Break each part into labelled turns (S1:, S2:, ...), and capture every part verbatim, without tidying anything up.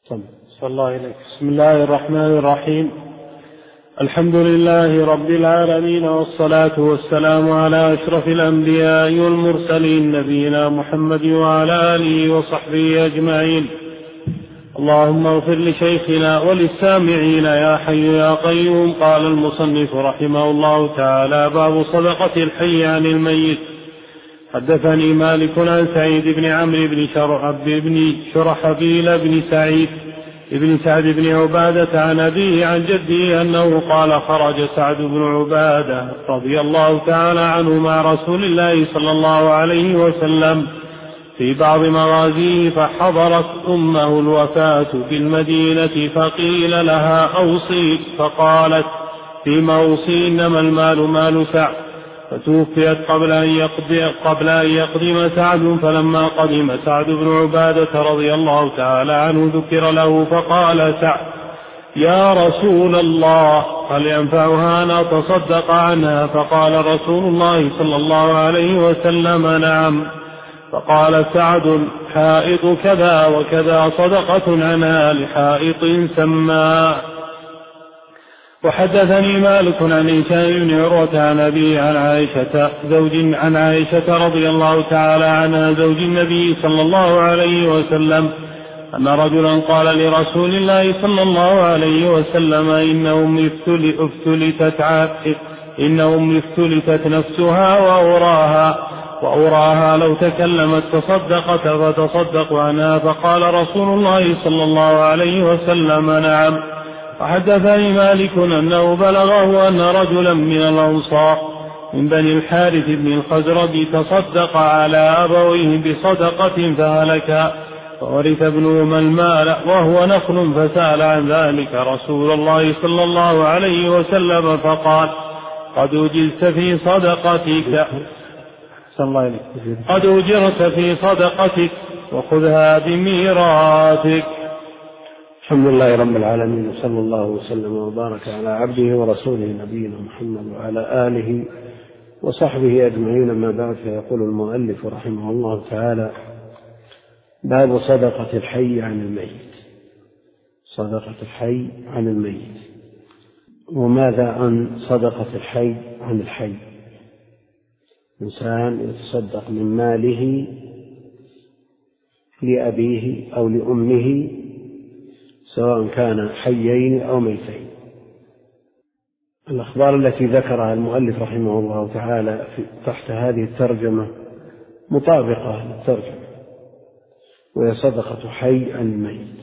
S1: صلى الله عليه. بسم الله الرحمن الرحيم. الحمد لله رب العالمين، والصلاة والسلام على أشرف الأنبياء والمرسلين، نبينا محمد وعلى آله وصحبه أجمعين. اللهم اغفر لشيخنا وللسامعين يا حي يا قيوم. قال المصنف رحمه الله تعالى: باب صدقة الحي عن الميت. حدثني مالك عن سعيد بن عمرو بن شرحبيل بن سعيد ابن سعد بن عبادة عن أبيه عن جده أنه قال: خرج سعد بن عبادة رضي الله تعالى عنه مع رسول الله صلى الله عليه وسلم في بعض مغازيه، فحضرت أمه الوفاة بالمدينة، فقيل لها: أوصي، فقالت: فيما أوصي؟ إنما المال مال سعد. فتوفيت قبل أن يقدم, قبل أن يقدم سعد. فلما قدم سعد بن عبادة رضي الله تعالى عنه ذكر له، فقال سعد: يا رسول الله، هل ينفعها أن أتصدق عنها؟ فقال رسول الله صلى الله عليه وسلم: نعم. فقال سعد: حائط كذا وكذا صدقة عنها لحائط سماء. وحدثني مالك عن هشام بن عروة عن أبي عن عائشة زوج عن عائشة رضي الله تعالى عنها زوج النبي صلى الله عليه وسلم أن رجلا قال لرسول الله صلى الله عليه وسلم: إنهم افتلتت إنهم افتلتت نفسها وأراها وأراها لو تكلمت تصدقت فتصدق عنها. فقال رسول الله صلى الله عليه وسلم: نعم. وحدثني مالك أنه بلغه أن رجلا من الأنصار من بني الحارث بن الخزرج تصدق على أبويه بصدقة فهلك، فورث ابنهما المال وهو نخل، فسأل عن ذلك رسول الله صلى الله عليه وسلم فقال: قد أجرت في صدقتك قد أجرت في صدقتك وخذها بميراثك.
S2: الحمد لله رب العالمين، وصلى الله وسلم وبارك على عبده ورسوله نبينا محمد وعلى آله وصحبه أجمعين. ما بعد، فيقول المؤلف رحمه الله تعالى: باب صدقة الحي عن الميت. صدقة الحي عن الميت. وماذا عن صدقة الحي عن الحي؟ إنسان يتصدق من ماله لأبيه أو لأمه، سواء كان حيين أو ميتين. الأخبار التي ذكرها المؤلف رحمه الله تعالى تحت هذه الترجمة مطابقة للترجمة، وهي صدقة حي عن الميت.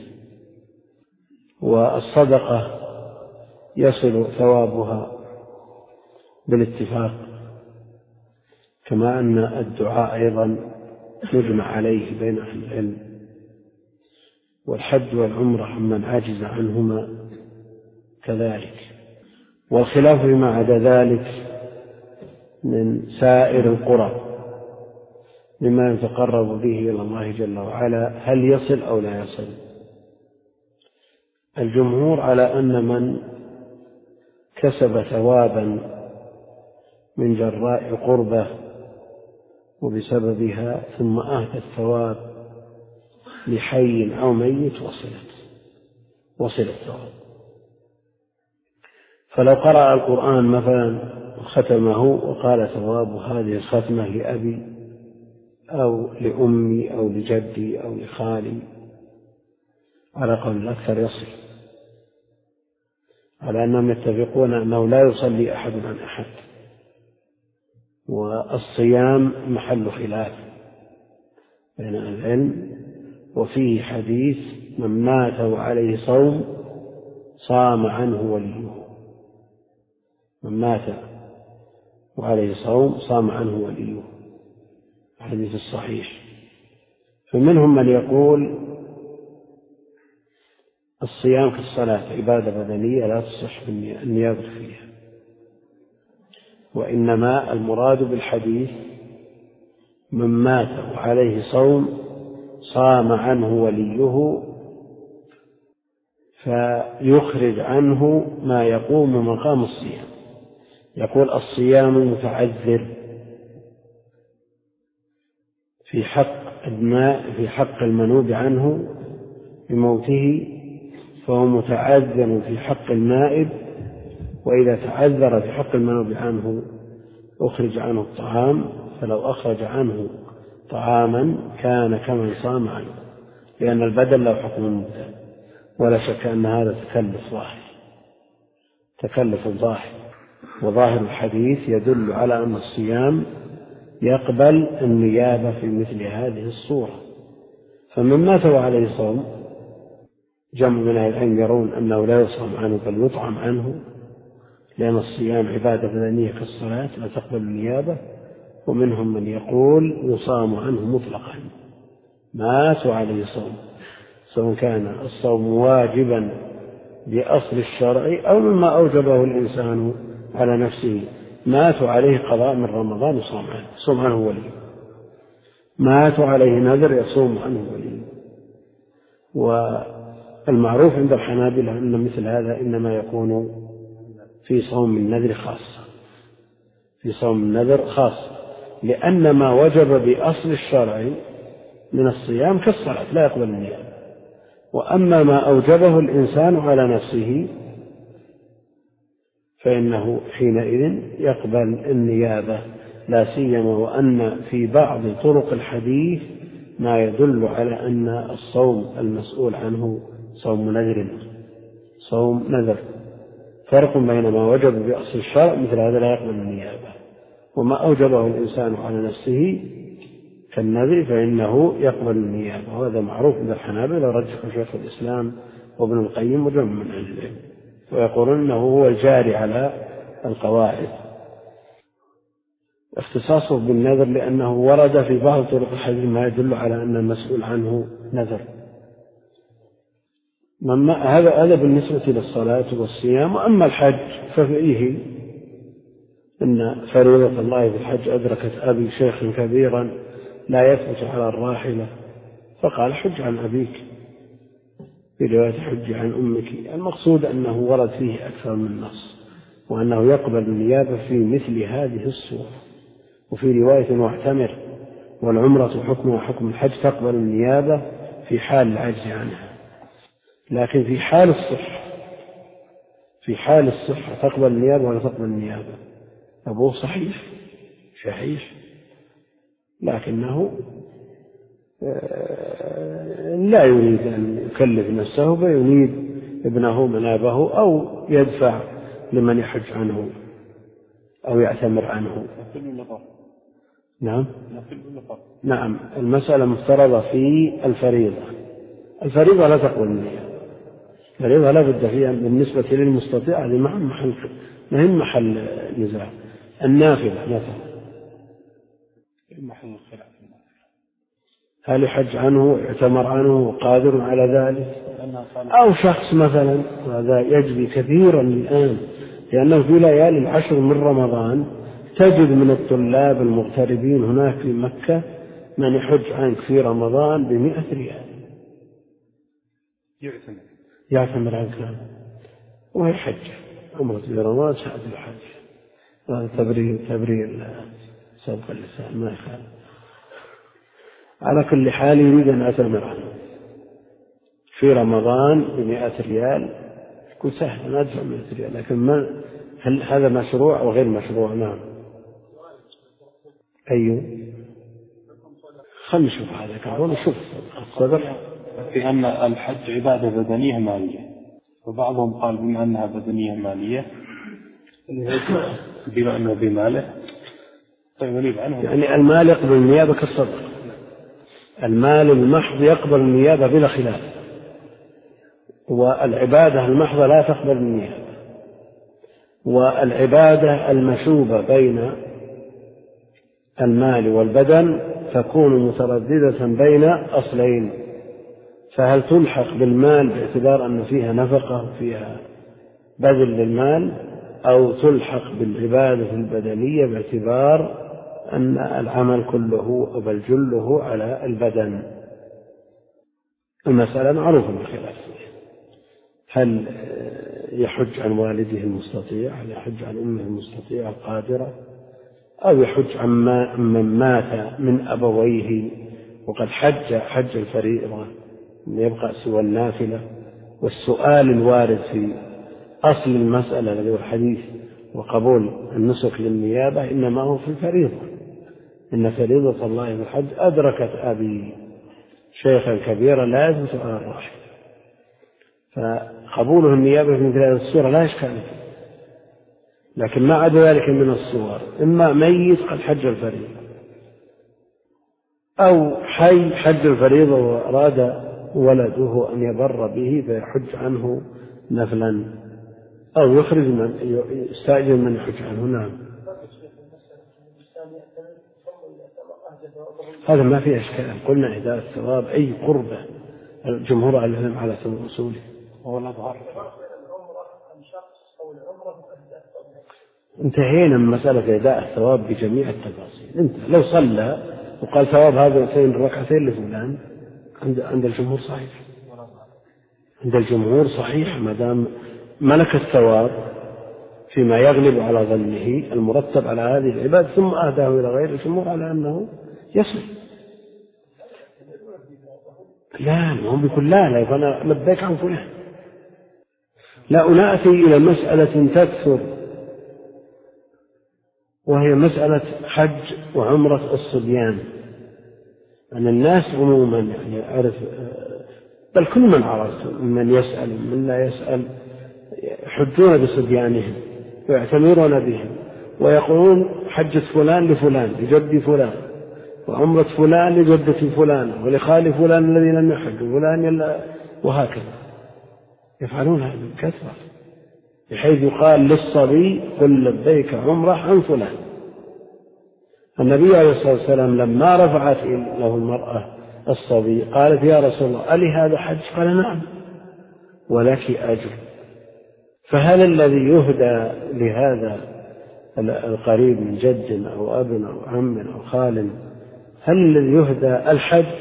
S2: والصدقة يصل ثوابها بالاتفاق، كما أن الدعاء أيضا يجمع عليه بين أهل العلم، والحج والعمرة من عجز عنهما كذلك. والخلاف فيما عدا ذلك من سائر القرى مما يتقرب به إلى الله جل وعلا، هل يصل أو لا يصل؟ الجمهور على أن من كسب ثوابا من جراء قربة وبسببها ثم أهدى الثواب لحي أو ميت وصلت وصل الثواب. فلو قرأ القرآن مثلا وختمه وقال: ثواب هذه الختمة لأبي أو لأمي أو لجدي أو لخالي، على قول الأكثر يصل، على أنهم يتفقون أنه لا يصلي أحد عن أحد. والصيام محل خلاف بين العلم، وفيه حديث: من مات وعليه صوم صام عنه وليه. من مات وعليه صوم صام عنه وليه، الحديث الصحيح. فمنهم من يقول: الصيام كالصلاة عبادة بدنية لا تصح النيابة فيها، وإنما المراد بالحديث من مات وعليه صوم صام عنه وليه، فيخرج عنه ما يقوم مقام الصيام. يقول: الصيام متعذر في حق الماء في حق المنوب عنه بموته فهو متعذر في حق النائب، وإذا تعذر في حق المنوب عنه أخرج عنه الطعام، فلو أخرج عنه طعاما كان كمن صام عنه، لأن البدل له حكم المبتدأ. ولا شك أن هذا تكلف ظاهر، تكلف ظاهر، وظاهر الحديث يدل على أن الصيام يقبل النيابة في مثل هذه الصورة. فمن مات عليه صوم، جمع من أهل العلم يرون أنه لا يصام عنه بل يطعم عنه، لأن الصيام عبادة بدنية كالصلاة لا تقبل النيابة. ومنهم من يقول يصام عنه مطلقا، مات عليه صوم، سواء كان الصوم واجبا بأصل الشرع أو مما أوجبه الإنسان على نفسه. مات عليه قضاء من رمضان يصوم عنه، يصوم عنه ولي. مات عليه نذر يصوم عنه ولي. والمعروف عند الحنابلة أن مثل هذا إنما يكون في صوم النذر خاصة، في صوم النذر خاصة، لأن ما وجب بأصل الشرع من الصيام كالصلاة لا يقبل النيابة. وأما ما أوجبه الإنسان على نفسه فإنه حينئذ يقبل النيابة، لا سيما وأن في بعض طرق الحديث ما يدل على أن الصوم المسؤول عنه صوم نذر، صوم نذر. فرق بين ما وجب بأصل الشرع مثل هذا لا يقبل النيابة، وما أوجبه الإنسان على نفسه كالنذر فإنه يقبل النيابة. وهذا معروف عند الحنابلة، رجح شيخ الإسلام وابن القيم وجمع من أهل العلم، ويقولون أنه هو الجاري على القواعد. اختصاصه بالنذر لأنه ورد في بعض طرق الحديث ما يدل على أن المسؤول عنه نذر. هذا هذا بالنسبة للصلاة والصيام. وأما الحج ففيه إن فريضة الله في الحج أدركت أبي شيخا كبيرا لا يثبت على الراحلة، فقال حج عن أبيك، في رواية حج عن أمك. المقصود أنه ورد فيه أكثر من نص، وأنه يقبل النيابة في مثل هذه الصورة. وفي رواية واعتمر والعمرة حكمها حكم الحج، تقبل النيابة في حال العجز عنها، لكن في حال الصحة، في حال الصحة تقبل النيابة ولا تقبل النيابة؟ أبوه صحيح صحيح، لكنه لا يريد أن يكلف نفسه فيريد ابنه منابه أو يدفع لمن يحج عنه أو يعتمر عنه. نعم نعم المسألة مفترضة في الفريضة. الفريضة لا تقبل النيابة، الفريضة لا بد فيها بالنسبة للمستطيع، هذه محل مهم محل نزاع. النافلة مثلا
S1: محل الخلاف،
S2: هل يحج عنه يعتمر عنه قادر على ذلك، أو شخص مثلا، وهذا يجري كثيرا الآن، لأنه في ليالي العشر من رمضان تجد من الطلاب المغتربين هناك في مكة من يحج عنك في رمضان بمئة ريال
S1: يعتمر
S2: يعتمر عنك وهي حج عمرة في رمضان سعد الحج. هذا تبرير تبرير سبق اللسان ما يخالف. على كل حال يريد أن يعتمر عنه في رمضان بمئة ريال، يكون سهل أن أدفع مئة ريال، لكن ما هل هذا مشروع أو غير مشروع؟ نعم. أيوه خلنا نشوف هذا كعبون نشوف الصدر
S1: في أن الحج عبادة بدنية مالية، وبعضهم قال بما أنها بدنية مالية بما أنه بماله طيب عنه.
S2: يعني المال يقبل النيابة كالصدق، المال المحض يقبل النيابة بلا خلاف، والعبادة المحضة لا تقبل النيابة. والعبادة المشوبة بين المال والبدن تكون مترددة بين أصلين، فهل تلحق بالمال باعتبار أن فيها نفقة وفيها بذل للمال، أو تلحق بالعبادة البدنية باعتبار أن العمل كله بل جله على البدن. المسألة معروفة بالخلاف، هل يحج عن والده المستطيع، هل يحج عن أمه المستطيع القادرة، أو يحج عن من مات من أبويه وقد حج حج الفريضة يبقى سوى النافلة، والسؤال الوارد في أصل المسألة الذي هو الحديث وقبول النسك للنيابة إنما هو في الفريضة، إن فريضة الله في الحج أدركت أبي شيخا كبيرا لا يجوز على الراحل، فقبوله النيابة في مثل هذه الصورة لا إشكال فيه. لكن ما عدا ذلك من الصور إما ميت قد حج الفريضة أو حي حج الفريضة وأراد ولده أن يبر به فيحج عنه نفلا أو يخرج من يستأجر من يحج عنه. نعم هذا ما في إشكال، قلنا إهداء الثواب أي قربة الجمهور على العلم على سبيل أصوله. انتهينا من مسألة إهداء الثواب بجميع التفاصيل. انت لو صلى وقال ثواب هذين الركعتين لفلان عند عند الجمهور صحيح، عند الجمهور صحيح ما دام ملك الثواب فيما يغلب على ظنه المرتب على هذه العباد ثم أهداه إلى غير الجمهور على أنه يصل. لا ما هم بيقول لا لا فأنا لبيك عن فلان. لا نأتي إلى مسألة تكثر وهي مسألة حج وعمرة الصبيان. أن الناس عموما يعني أعرف بل كل من عرفت من يسأل من لا يسأل يحجون بصبيانهم ويعتمرون بهم ويقولون حجة فلان لفلان لجد فلان وعمرة فلان لجدة فلان ولخال فلان الذي لم يحج فلان وهكذا يفعلون هذا بكثرة بحيث يقال للصبي قل لبيك عمرة عن فلان. النبي عليه الصلاة والسلام لما رفعت له المرأة الصبي قالت يا رسول الله ألي هذا حج؟ قال نعم ولك أجر. فهل الذي يهدى لهذا القريب من جد أو أب أو عم أو خال هل الذي يهدى الحج؟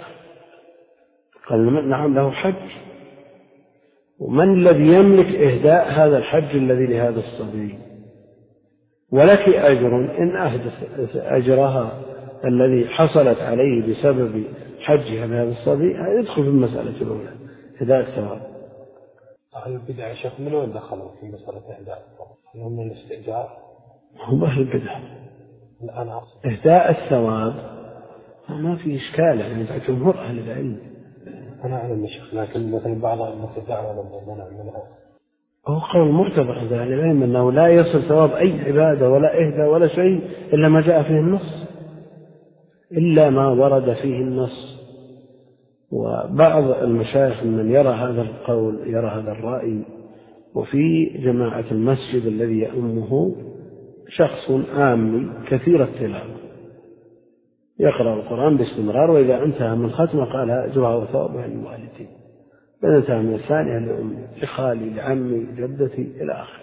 S2: قال نعم له حج. ومن الذي يملك إهداء هذا الحج الذي لهذا الصبي؟ ولك أجر إن أهدت أجرها الذي حصلت عليه بسبب حجها بهذا الصبي يدخل في المسألة الأولى إهداء الثواب.
S3: أهل البدع شيخ من وين دخلوا في مسألة إهداء الثواب؟ هل هم من الاستئجار؟
S2: هم أهل البدع.
S3: أنا أقصد
S2: إهداء الثواب ما في إشكال يعني بعد جمهور أهل العلم.
S3: أنا أعلم يا شيخ لكن مثل بعض أئمة الدعوة لما نعملها
S2: هو قول مرتبط عند أهل العلم أنه لا يصل ثواب أي عبادة ولا إهداء ولا شيء إلا ما جاء فيه النص إلا ما ورد فيه النص. وبعض المشايخ من يرى هذا القول يرى هذا الرأي. وفي جماعة المسجد الذي يأمه شخص عامي كثير التلاوة يقرأ القرآن باستمرار وإذا انتهى من ختمه قال أجرها وثوابها للوالدين إذا انتهى من الثانية لأمي لخالي لعمي لجدتي إلى آخره.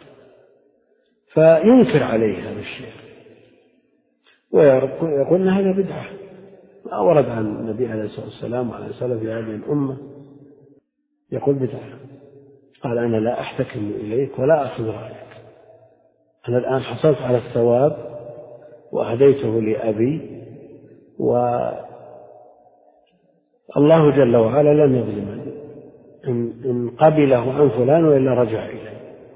S2: فينكر عليه هذا الشيء ويقول أن هذا بدعة ما ورد عن النبي عليه الصلاة والسلام وعلى سلف هذه الأمة يقول بدعة. قال أنا لا أحتكم إليك ولا أخذ رأيك، أنا الآن حصلت على الثواب وأهديته لأبي والله جل وعلا لم يظلمني إن قبله عن فلان وإلا رجع إليه.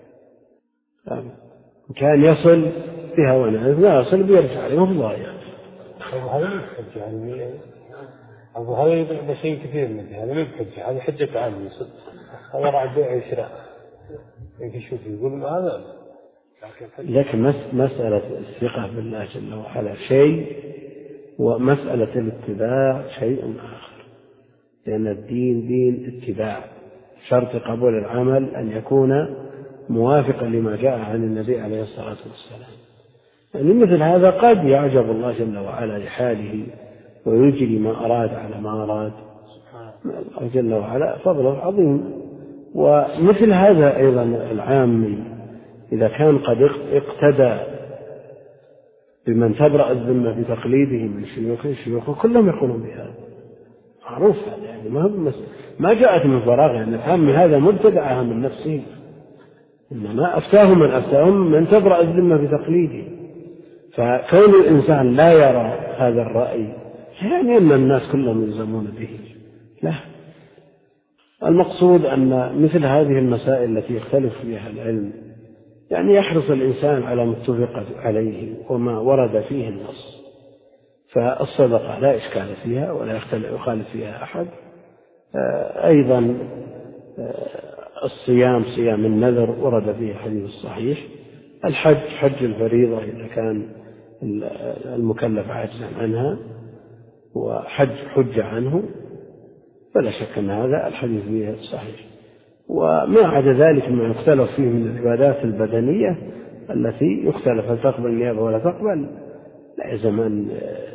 S2: كان يصل بها ونعرف لا يصل بيرجع عليه وفي ضايع.
S3: هذا مو بحجة يعني هذا شيء كثير من هذا مو بحجة هذا حجة عامة هذا راعي بيع وشراء يمكن شوف يقول هذا
S2: لكن مسألة الثقة بالله جل وعلا شيء ومسألة الاتباع شيء آخر لأن الدين دين اتباع شرط قبول العمل أن يكون موافقا لما جاء عن النبي عليه الصلاة والسلام. يعني مثل هذا قد يعجب الله جل وعلا لحاله ويجري ما أراد على ما أراد الله جل وعلا فضله عظيم. ومثل هذا أيضا العامي إذا كان قد اقتدى بمن تبرأ الذمة بتقليده من شيوخ شيوخه كلهم يقولون بهذا معروف هذا يعني ما ما جاءت من فراغ يعني العامي هذا مبتدعها من نفسه إنما أفتاه من أفتاهم من تبرأ الذمة بتقليده. فكون الإنسان لا يرى هذا الرأي يعني أن الناس كلهم يلزمون به لا المقصود أن مثل هذه المسائل التي يختلف فيها العلم يعني يحرص الإنسان على ما اتفق عليه وما ورد فيه النص، فالصدقة لا إشكال فيها ولا يخالف فيها أحد. أيضا الصيام صيام النذر ورد فيه حديث الصحيح. الحج حج الفريضة إذا كان المكلف عاجزا عنها وحج حج عنه فلا شك أن هذا الحديث فيه صحيح. وما عدا ذلك ما يختلف فيه من العبادات البدنية التي يختلف هل تقبل النيابة ولا تقبل، لا يلزم أن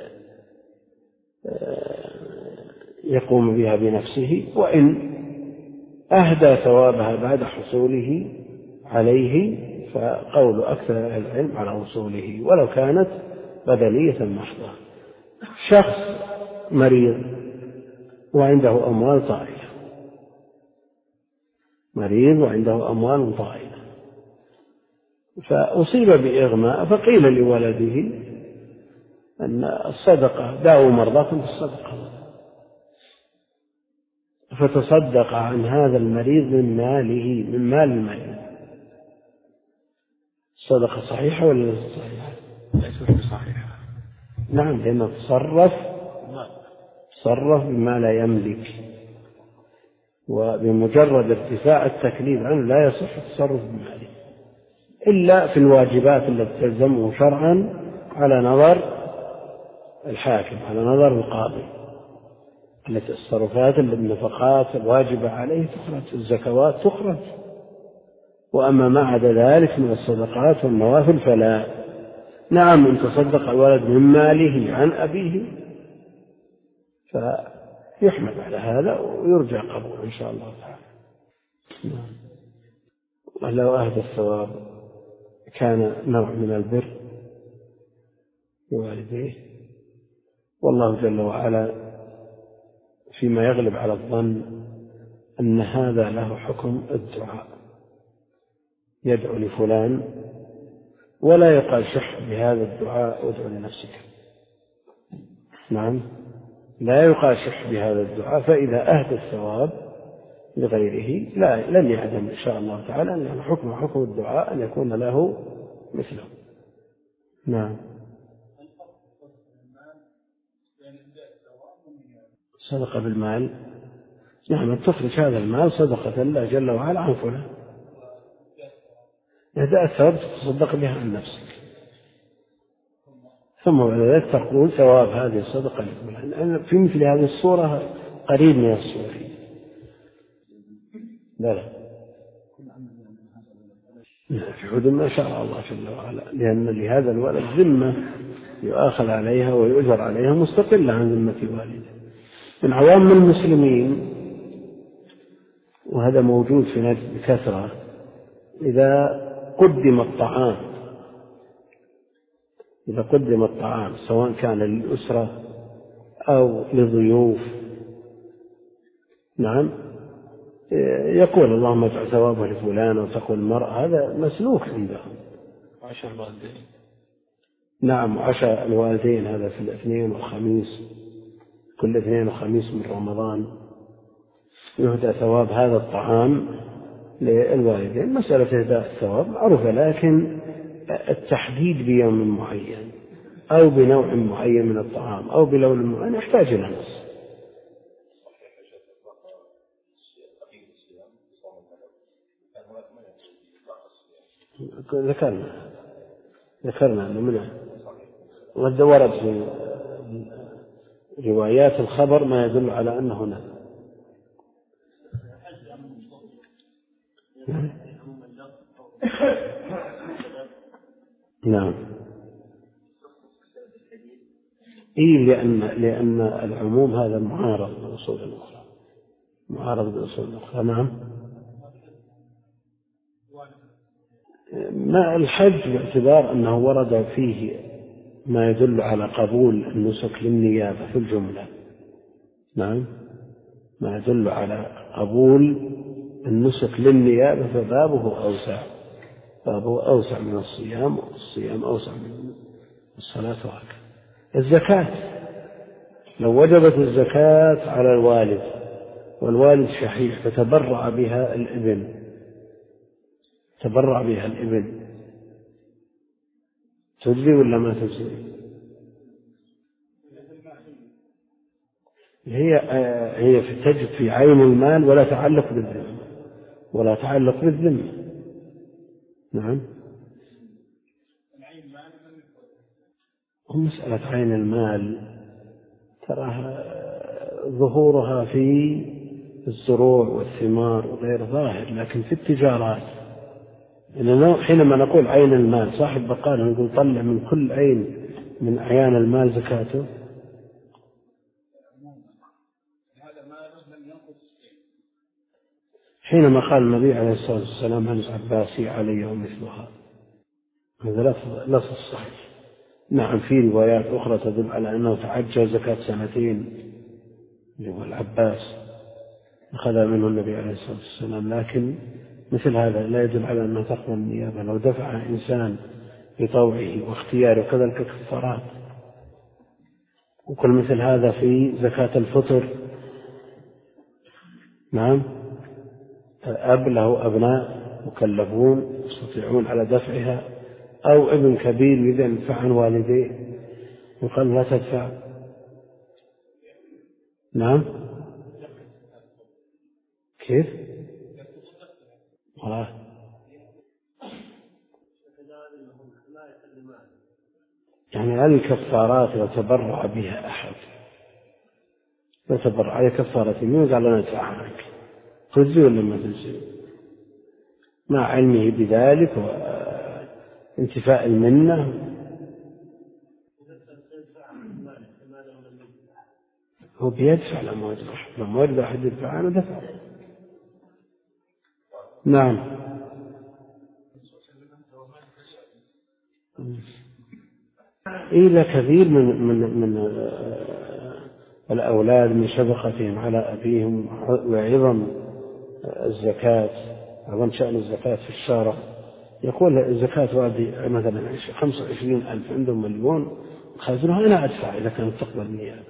S2: يقوم بها بنفسه، وإن أهدى ثوابها بعد حصوله عليه فقول أكثر العلم على وصوله ولو كانت بدنية محضة. شخص مريض وعنده أموال طائلة، مريض وعنده أموال طائلة فأصيب بإغماء، فقيل لولده أن الصدقة داووا مرضاكم بالصدقة، فتصدق عن هذا المريض من ماله من مال المريض. الصدقة صحيحة ولا ليست صحيحة؟
S3: ليست صحيحة.
S2: نعم، لأنه تصرف تصرف بما لا يملك، وبمجرد ارتفاع التكليف عنه لا يصح التصرف بماله إلا في الواجبات التي تلزمه شرعا على نظر الحاكم، على نظر القاضي، التي التصرفات النفقات الواجبة عليه تخرج، الزكوات تخرج. وأما ما عدا ذلك من الصدقات والنوافل فلا. نعم، إن تصدق الولد من ماله عن أبيه فيحمد على هذا ويرجى قبول إن شاء الله تعالى. ولو أهدى الثواب كان نوع من البر لوالديه، والله جل وعلا فيما يغلب على الظن أن هذا له حكم الدعاء، يدعو لفلان ولا يقال شح بهذا الدعاء وادعو لنفسك. نعم، لا يقال شح بهذا الدعاء، فإذا أهدى الثواب لغيره لا لن يعدم إن شاء الله تعالى أن حكم حكم الدعاء أن يكون له مثله. نعم. صدقة بالمال، نعم، تخرج هذا المال صدقة الله جل وعلا عن فلان، إهداء الثواب تصدق بها عن نفسك، ثم بعد ذلك تقول ثواب هذه الصدقة لفلان. في مثل هذه الصورة قريب من الصورة. لا لا في حدود ما شاء الله جل وعلا، لأن لهذا الولد ذمة يؤاخذ عليها ويؤجر عليها مستقلة عن ذمة والده. من عوام المسلمين وهذا موجود في نجد بكثرة، إذا قدم الطعام إذا قدم الطعام سواء كان للأسرة أو لضيوف، نعم، يقول اللهم اجعل ثوابه لفلان، وتقول المرأة، هذا مسلوك عندهم.
S3: وعشاء الوالدين،
S2: نعم، وعشاء الوالدين هذا في الاثنين والخميس، كل اثنين وخميس من رمضان يهدى ثواب هذا الطعام للوالدين. مسألة إهداء الثواب معروفة، لكن التحديد بيوم معين أو بنوع معين من الطعام أو بلون معين يحتاج إلى نص. ذكرنا ذكرنا أنه منه وقد ورد في روايات الخبر ما يدل على أنه نذر. نعم، إيه، لأن لأن العموم هذا معارض بالأصول الأخرى، معارض بالأصول الأخرى. نعم، ما الحج باعتبار أنه ورد فيه ما يدل على قبول النسك للنيابة في الجملة. نعم، ما يدل على قبول النسك للنيابة فبابه أوسع، بابه أوسع من الصيام، والصيام أوسع من الصلاة وهكذا. الزكاة، لو وجبت الزكاة على الوالد والوالد شحيح فتبرع بها الابن، تبرع بها الابن، تجزي ولا ما تجزي؟ هي هي تجد في عين المال ولا تعلق بالذمة، ولا تعلق بالذمة. نعم. مسألة عين المال تراها ظهورها في الزروع والثمار وغير ظاهر، لكن في التجارات حينما نقول عين المال، صاحب بقالة نقول طلع من كل عين من أعيان المال زكاته، حينما قال النبي عليه الصلاة والسلام عن العباسي علي ومثلها، هذا لفظ صحيح. نعم في روايات أخرى تدل على أنه تعجل زكاة سنتين اللي هو العباس أخذ منه النبي عليه الصلاة والسلام، لكن مثل هذا لا يدل على أنه تقبل النيابة. لو دفع إنسان بطوعه واختياره كذلك كفارات. وكل مثل هذا في زكاة الفطر. نعم. أب له أبناء مكلفون يستطيعون على دفعها، أو ابن كبير يريد أن يدفع عن والديه يقال لا تدفع. نعم. كيف؟ آه. يعني هذه الكفارات لو تبرع بها أحد، لو تبرع على كفارة يوز على ندفع عنك، تجزي ولا ما تجزي؟ مع علمه بذلك وانتفاء المنة. هو بيدفع لما يدفع، لما يرضى أحد يدفع أنا دفع. نعم. إلى كثير من من من الأولاد من شفقتهم على أبيهم وعظم الزكاة، عظم شأن الزكاة في الشارع، يقول الزكاة وادي مثلا خمسة وعشرين ألف عندهم مليون خازنها أنا أدفع إذا كانت تقبل النيابة.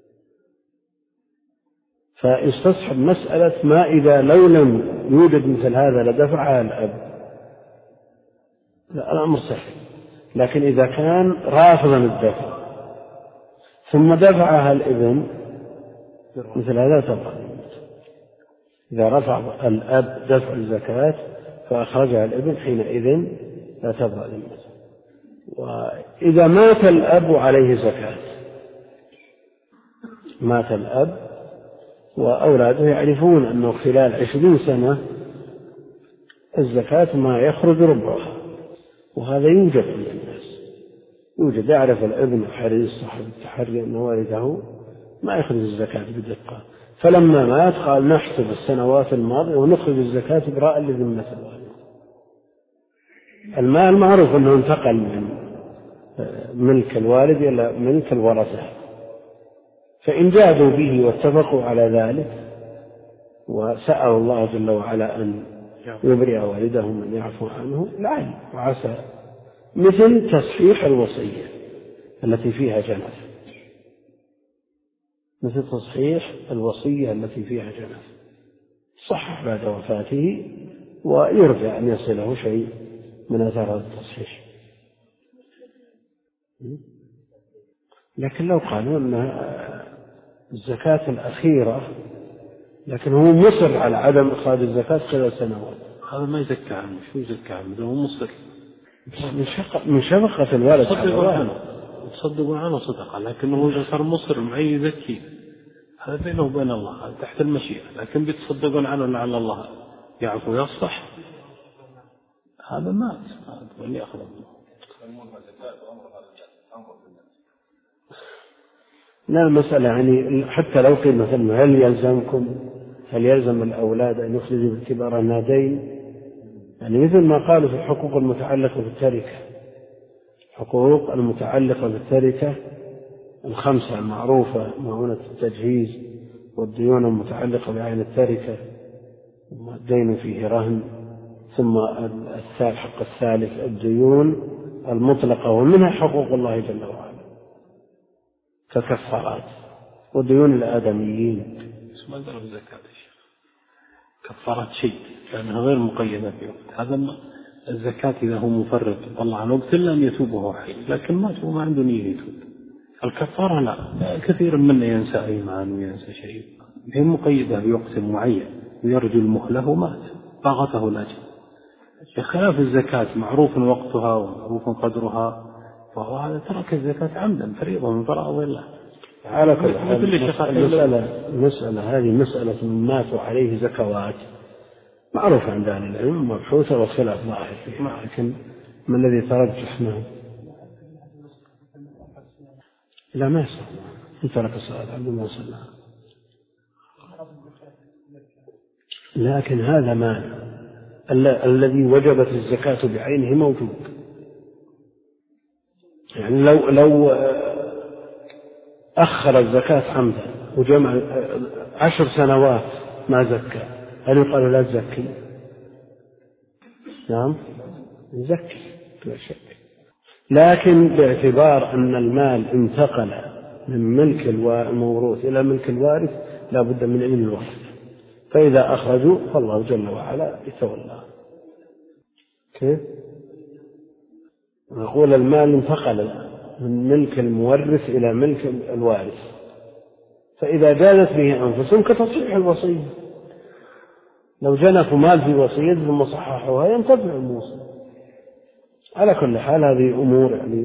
S2: فاستصحب مسألة ما إذا لو لم يوجد مثل هذا لدفعها الأب، لا الأمر سهل. لكن إذا كان رافضا الدفع ثم دفعها الابن مثل هذا تبقى. إذا رفع الأب دفع الزكاة فأخرجها الابن حينئذ لا تبقى ذمته. وإذا مات الأب عليه زكاة، مات الأب وأولاده يعرفون أنه خلال عشرين سنة الزكاة ما يخرج ربعها، وهذا يوجد عند الناس، يوجد. يعرف الابن الحريص صاحب التحري أن والده ما يخرج الزكاة بدقة، فلما مات قال نحسب السنوات الماضية ونخرج الزكاة براء لذمة الوالد. المال معروف أنه انتقل من ملك الوالد إلى ملك الورثة، فإن جادوا به واتفقوا على ذلك وسأل الله جل وعلا أن يبرئ والدهم أن يعفو عنه لعل وعسى، مثل تصحيح الوصية التي فيها جنف، مثل تصحيح الوصية التي فيها جنف، صحح بعد وفاته ويرجع أن يصله شيء من أثار التصحيح. لكن لو قالوا أن الزكاة الأخيرة لكن هو مصر على عدم إخراج الزكاة خلال سنوات،
S3: هذا ما يزكى عنه. شو يزكى عنه؟ هو مصر
S2: من شفقة الوالد
S3: تصدقوا عنه، تصدقوا عنه صدقة، لكنه إذا صار مصر معي يزكي، هذا بينه وبين الله، هذا تحت المشيئة. لكن بيتصدقون عنه لعل الله يعفو ويصفح، هذا مات، هذا اللي يأخذ منه.
S2: لا المسألة يعني حتى لو قيل مثلا هل يلزمكم هل يلزم الأولاد أن يخرجوا باعتبار النادين، يعني مثل ما قالوا في الحقوق المتعلقة بالتركة، حقوق المتعلقة بالتركة الخمسة المعروفة، مؤونة التجهيز والديون المتعلقة بعين التركة والدين فيه رهن، ثم الحق الثالث الديون المطلقة ومنها حقوق الله جل وعلا ككفارات وديون الآدميين
S3: بس ما قالوا الزكاة كفارة شيء لأنها غير مقيدة في وقت. هذا الزكاة إذا هو مفرط طلع عن وقت إلا أن يتوب وهو حي، لكن ما هو ما عنده نية يتوب. الكفارة لا، كثير منا ينسى أيمان وينسى شيء، هي مقيدة بوقت معين ويرجو المهلة ومات ضاغته الأجل. بخلاف الزكاة معروف وقتها ومعروف قدرها، فهو هذا ترك الزكاة عمدا فريضة من فرائض الله.
S2: على كل حال المسألة, المسألة هذه مسألة من ماتوا عليه زكوات معروفة عند أهل العلم مبحوثة والخلاف ظاهر فيها، لكن ما الذي ترجح معه؟ لا ما يصح إن ترك الصلاة عبد الله صلى الله عليه وسلم، لكن هذا مال الذي وجبت الزكاة بعينه موجود. يعني لو لو أخر الزكاة عمدا وجمع عشر سنوات ما زكى، هل يقال لا تزكي؟ نعم يزكي لا شك، لكن باعتبار أن المال انتقل من ملك الموروث إلى ملك الوارث لا بد من إذن الوارث، فإذا أخرجوا فالله جل وعلا يتولى. كيف؟ نقول المال انتقل من ملك المورث إلى ملك الوارث، فإذا جازت به أنفسهم كتصحيح الوصية، لو جنفوا مال في وصية ثم صححوها ينتفع الموصي. على كل حال هذه أمور يعني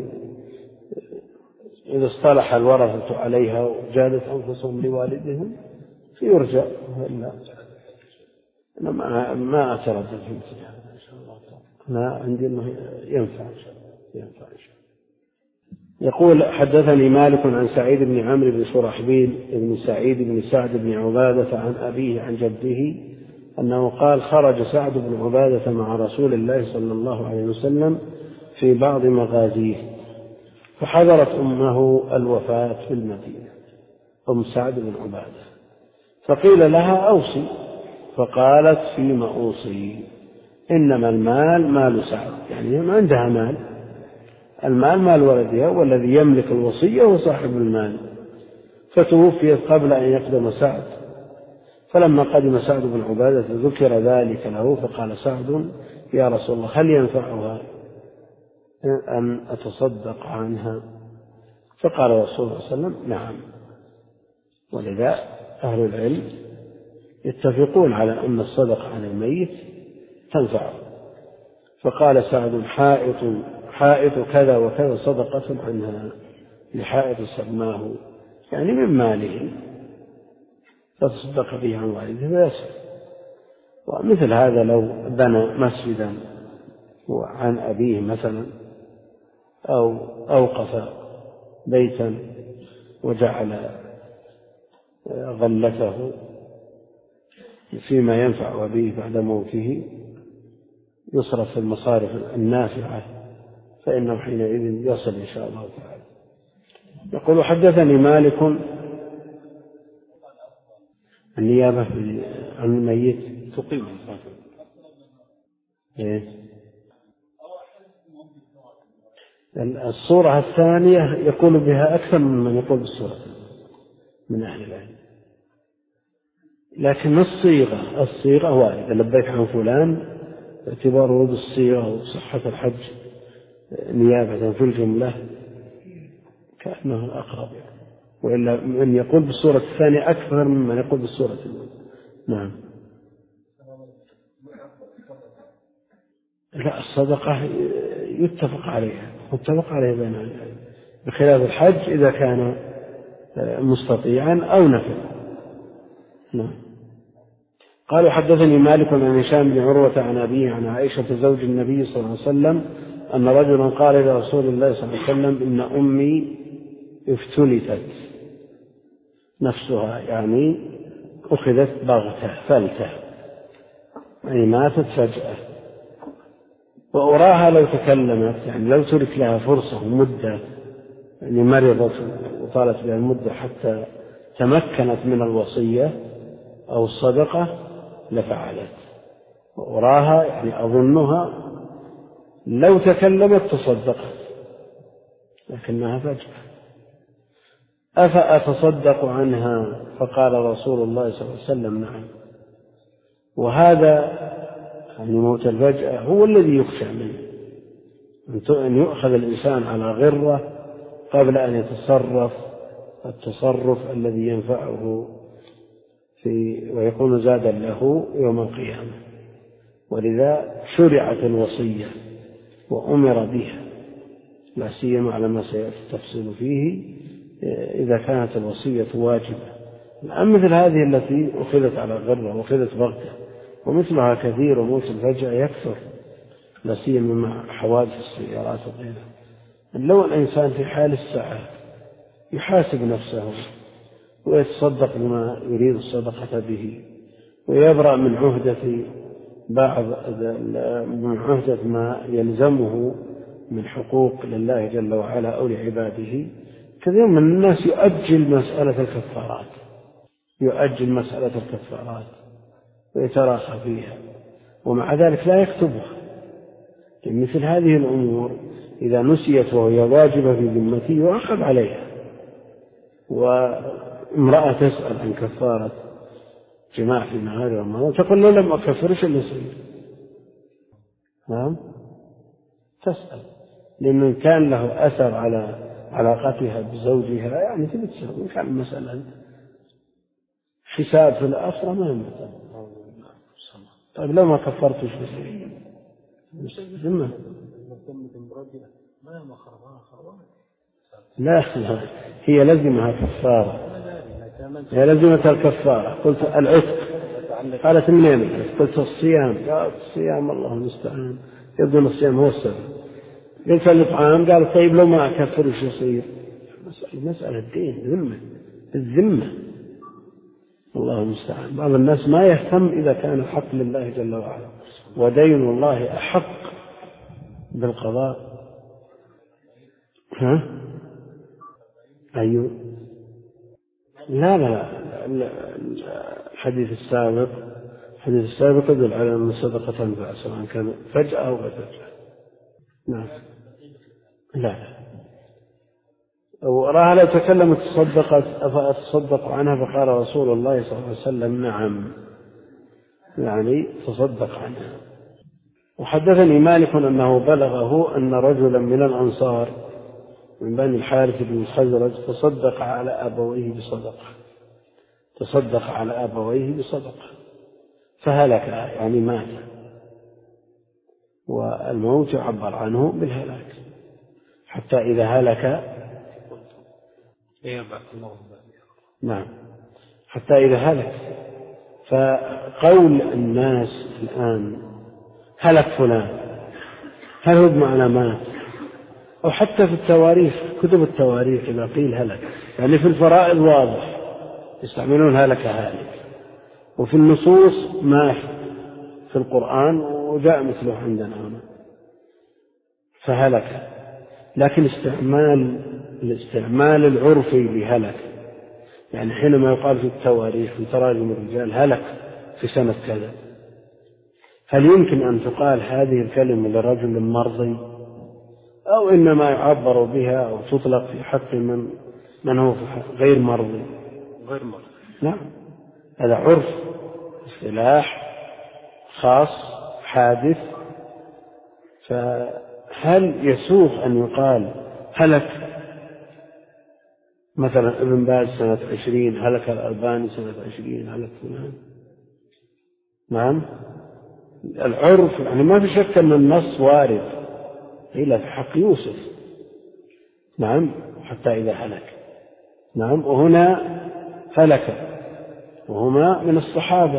S2: إذا اصطلح الورثة عليها وجادت أنفسهم لوالدهم فيرجع، إلا أنا ما ما أتردد في مثل هذا إن شاء الله. أنا عندي أنه ينفع إن شاء الله، ينفع إن شاء الله. يقول حدثني مالك عن سعيد بن عمرو بن شرحبيل بن سعيد بن سعد بن عبادة عن أبيه عن جده أنه قال خرج سعد بن عبادة مع رسول الله صلى الله عليه وسلم في بعض مغازيه، فحضرت أمه الوفاة في المدينة أم سعد بن عبادة، فقيل لها أوصي، فقالت فيما أوصي؟ إنما المال مال سعد، يعني ما عندها مال، المال مال ولدها والذي يملك الوصية هو صاحب المال. فتوفيت قبل أن يقدم سعد، فلما قدم سعد بن عبادة ذكر ذلك له، فقال سعد يا رسول الله هل ينفعها أن أتصدق عنها؟ فقال رسول الله صلى الله عليه وسلم نعم. ولذا أهل العلم يتفقون على أن الصدقة عن الميت تنفع. فقال سعد حائط حائط كذا وكذا صدقة عنها لحائط سماه، يعني من ماله فتصدق به عن والده فيسر. ومثل هذا لو بنى مسجدا عن أبيه مثلا أو أوقف بيتا وجعل غلته فيما ينفع أبيه بعد موته يصرف في المصارف النافعة، فإنه حينئذ يصل إن شاء الله تعالى. يقول حدثني مالك النيابة عن الميت
S3: تقيم
S2: إيه؟ الصورة الثانية يقول بها أكثر من يقول بالصورة من أهل العلم، لكن الصيغة الصيغة واردة لبيك عن فلان باعتبار ورود الصيغة وصحة الحج نيابة في الجملة كأنه الأقرب يعني. وإلا من يقول بالصورة الثانية أكثر ممن يقول بالصورة الأولى. نعم. لا الصدقة يتفق عليها متفق عليها بين العلم، بخلاف الحج إذا كان مستطيعا أو نفل. نعم. قالوا حدثني مالك عن هشام بن عروة عن أبيه عن عائشة زوج النبي صلى الله عليه وسلم أن رجلا قال لرسول الله صلى الله عليه وسلم إن أمي افتلتت نفسها، يعني أخذت بغتة فلتة، يعني ماتت فجأة، وأراها لو تكلمت، يعني لو ترك لها فرصة مدة، يعني مرضت وطالت بها المدة حتى تمكنت من الوصية أو الصدقة لفعلت. وأراها يعني أظنها لو تكلمت تصدقت، لكنها فجأة. أفأتصدق عنها؟ فقال رسول الله صلى الله عليه وسلم نعم. وهذا يعني موت الفجأة هو الذي يخشى منه، أن يؤخذ الإنسان على غرة قبل أن يتصرف التصرف الذي ينفعه في ويكون زادا له يوم القيامة. ولذا شرعت الوصية وأمر بها، لا سيما على ما سيأتي التفصيل فيه إذا كانت الوصية واجبة. أما مثل هذه التي أخذت على غرة وأخذت بغتة ومثلها كثير، وموت الفجأة يكثر لا سيما مع حوادث السيارات وغيرها. لو الإنسان في حال السعة يحاسب نفسه ويتصدق بما يريد الصدقة به، ويبرأ من عهدة بعض من عهدة ما يلزمه من حقوق لله جل وعلا أو لعباده. كثير من الناس يؤجل مسألة الكفارات يؤجل مسألة الكفارات ويتراخى فيها، ومع ذلك لا يكتبها. مثل هذه الأمور إذا نسيت وهي واجبة في ذمته يؤخذ عليها. وامرأة تسأل عن كفارة جماع في نهار رمضان تقول له لم أكفرش اللي يصير. نعم تسأل، لأنه كان له أثر على علاقتها بزوجها يعني تبي تسأل. إن كان المسألة حساب في الآخرة ما يمثل. طيب لو ما كفرتش بصير ذمة لا لا هي لزمها كفارة، هي لزمتها الكفارة. قلت العتق، قالت منين؟ قلت الصيام. قالت الصيام الله المستعان، يظن الصيام هو السبب. قلت الإطعام، قال طيب لو ما أكفر وش يصير؟ مسألة الدين ذمة الذمة الله المستعان. بعض الناس ما يهتم إذا كان حق لله جل وعلا، ودين الله أحق بالقضاء. ها أيوه لا لا الحديث السابق الحديث السابق يدل على أن الصدقة تنفع سواء كان فجأة أو غير فجأة. نعم لا لا وراها لا تكلمت تصدقت أفأتصدق عنها؟ فقال رسول الله صلى الله عليه وسلم نعم، يعني تصدق عنها. وحدثني مالك أنه بلغه أن رجلا من الأنصار من بني الحارث بن الخزرج تصدق على أبويه بصدقة تصدق على أبويه بصدقة فهلك، يعني مات. والموت يعبر عنه بالهلاك، حتى إذا هلك نعم حتى إذا هلك. فقول الناس الآن هلك فلان، هل هو بمعنى مات؟ أو حتى في التواريخ، كتب التواريخ إذا قيل هلك يعني في الفرائض واضح يستعملون هلك هالك، وفي النصوص مات في القرآن وجاء مثله عندنا هنا فهلك. لكن استعمال الاستعمال العرفي لهلك يعني حينما يقال في التواريخ في تراجم الرجال هلك في سنة كذا، هل يمكن أن تقال هذه الكلمة لرجل مرضي، أو إنما يعبر بها أو تطلق في حق من من هو غير مرضي؟
S3: غير مرضي
S2: نعم، هذا عرف اصطلاح خاص حادث. فهل يسوغ أن يقال هلك مثلا ابن باز سنة عشرين، هلك الألباني سنة عشرين، هلك فلان؟ نعم العرف يعني ما في شك أن النص وارد إلا في حق يوسف. نعم حتى إذا هلك. نعم وهنا هلك وهما من الصحابة.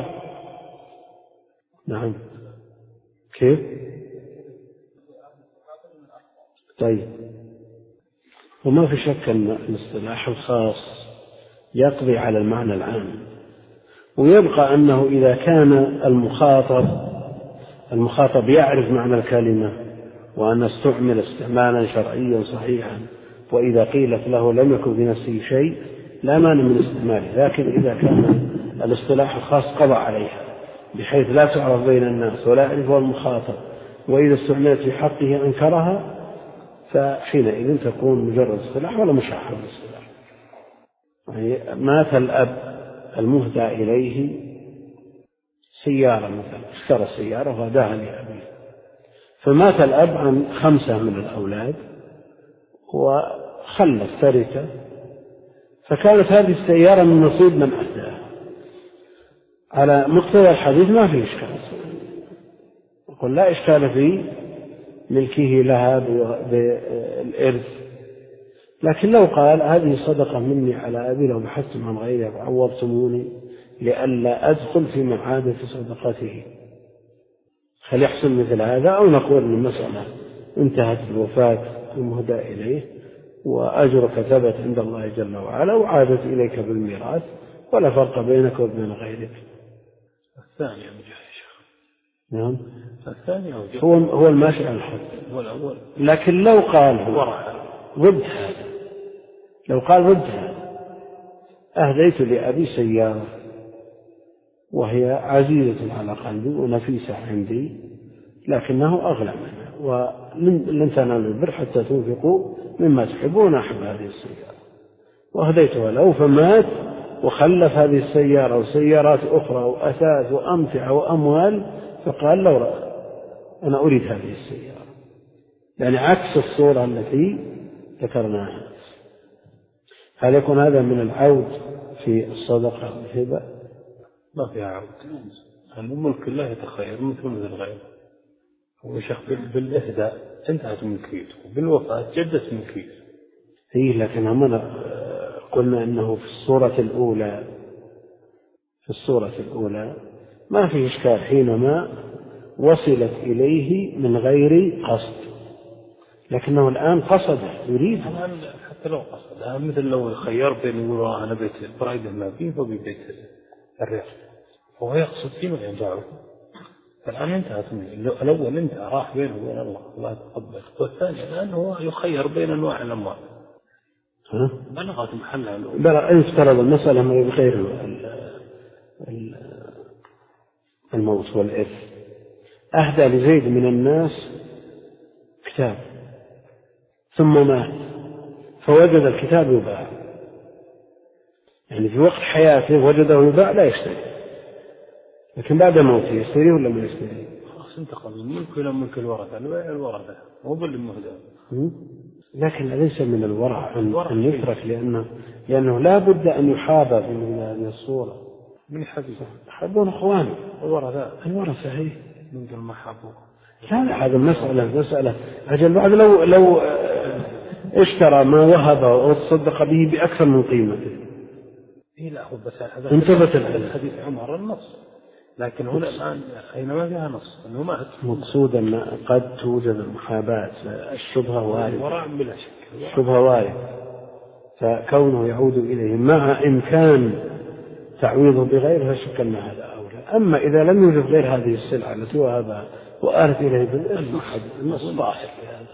S2: نعم كيف؟ طيب وما في شك أن الاصطلاح الخاص يقضي على المعنى العام، ويبقى أنه إذا كان المخاطب المخاطب يعرف معنى الكلمة وأن استعمل استعمالا شرعيا صحيحا، وإذا قيلت له لم يكن في نفسه شيء لا مانع من استعماله. لكن إذا كان الاصطلاح الخاص قضى عليها بحيث لا تعرف بين الناس ولا يعرفها المخاطب، وإذا استعملت في حقه أنكرها، فحينئذ تكون مجرد اصطلاح ولا مشاحة بالاصطلاح. يعني مات الأب المهدى إليه سيارة مثلا، اشترى سيارة وهداها لأبيه، فمات الأب عن خمسة من الأولاد وخلف تركة، فكانت هذه السيارة من نصيب من أهداها. على مقتضى الحديث ما في إشكال، يقول لا إشكال في ملكه لها بالإرث، لكن لو قال هذه صدقة مني على أبي لو بحثتم عن غيرها فعوضتموني لئلا أدخل في معادة صدقته، هل يحصل مثل هذا؟ أو نقول أن المسألة انتهت بوفاة المهدى إليه وأجرك ثبت عند الله جل وعلا وعادت إليك بالميراث ولا فرق بينك وبين غيرك.
S3: الثاني مجاهش.
S2: نعم.
S3: الثاني
S2: هو هو الماشي على الحد.
S3: هو الأول.
S2: لكن لو قال هو ضد هذا، لو قال ضد هذا أهديت لأبي سيارة وهي عزيزة على قلبي ونفيسة عندي لكنه أغلى منها ولن تنالوا البر حتى تنفقوا مما تحبون أحب هذه السيارة وهديتها له، فمات وخلف هذه السيارة وسيارات أخرى وأثاث وأمتعة وأموال، فقال لو رأى أنا أريد هذه السيارة، يعني عكس الصورة التي ذكرناها. هل يكون هذا من العود في الصدقة والهبة؟
S3: ما فيها عود، الملك الله يتخير مثل مثل غيره. هو شيخ بالإهداء انتهت ملكيته وبالوفاة جدت ملكيته.
S2: هي لكن هم قلنا أنه في الصورة الأولى في الصورة الأولى ما في إشكال حينما وصلت إليه من غير قصد، لكنه الآن قصده يريد.
S3: حتى لو قصدها مثل لو خير بين يقول أنا بيت برايده ما فيه وبيت الرياض وهو يقصد فيه ما ينفعه، فالآن انتهت منه. الأول انتهى راح بينه وبين الله الله يتقبل، والثاني الآن هو يخير بين أنواع الأموال.
S2: ها؟
S3: بلغت محلها الأول.
S2: بلغ افترض المسألة من غير الموت والإرث. أهدى لزيد من الناس كتاب ثم مات فوجد الكتاب يباع، يعني في وقت حياته وجده يباع لا يشتري، لكن بعد موته يشتري ولا ما يشتري؟
S3: خلاص انتقل من ملك إلى ملك الورثة، البيع الورثة مو بالمهدى.
S2: لكن ليس من الورع أن يترك، لأنه لأنه لا بد أن يحابى في هذه الصورة.
S3: من حبيبه
S2: حبون أخوانه
S3: الورثة
S2: الورثة هي
S3: من دون ما حبوه.
S2: لا هذا مسألة مسألة أجل بعد لو لو اشترى ما وهب وتصدق به بأكثر من قيمته.
S3: إيه لا هو بس هذا
S2: انتبت
S3: الحديث عمر النص، لكن هنا الآن حينما فيها نص أنه مات.
S2: مقصود أن قد توجد المحاباة، الشبهة واردة،
S3: وراء بلا شك
S2: الشبهة واردة، فكونه يعود إليه مع إمكان تعويضه بغيره فشك أن هذا أولى. أما إذا لم يوجد غير هذه السلعة التي وهبها وآلت إليه بالإرث ما حد النص ظاهر في هذا.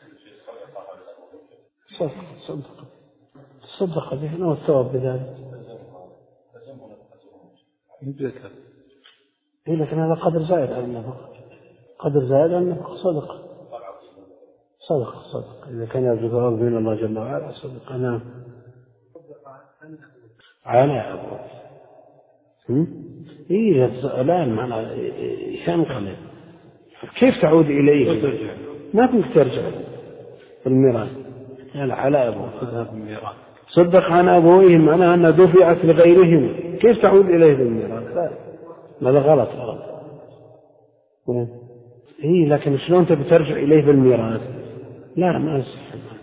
S2: صدق صدق صدق به والثواب بذلك. إيه لكن هذا قدر زائد على النفقة، قدر زائد على النفقة صدق صدق صدق إذا كان يرجو ثواب بين الله جل وعلا صدق. أنا على أبوه إيه الآن معنا ينقلب، كيف تعود إليه؟ ما كنت ترجع الميراث يعني على أبوه صدق عن أبوهم أنا أن دفعت لغيرهم، كيف تعود إليه بالميراث؟ لا هذا غلط غلط. إيه لكن شلون تبي ترجع إليه بالميراث؟ لا ما يصح.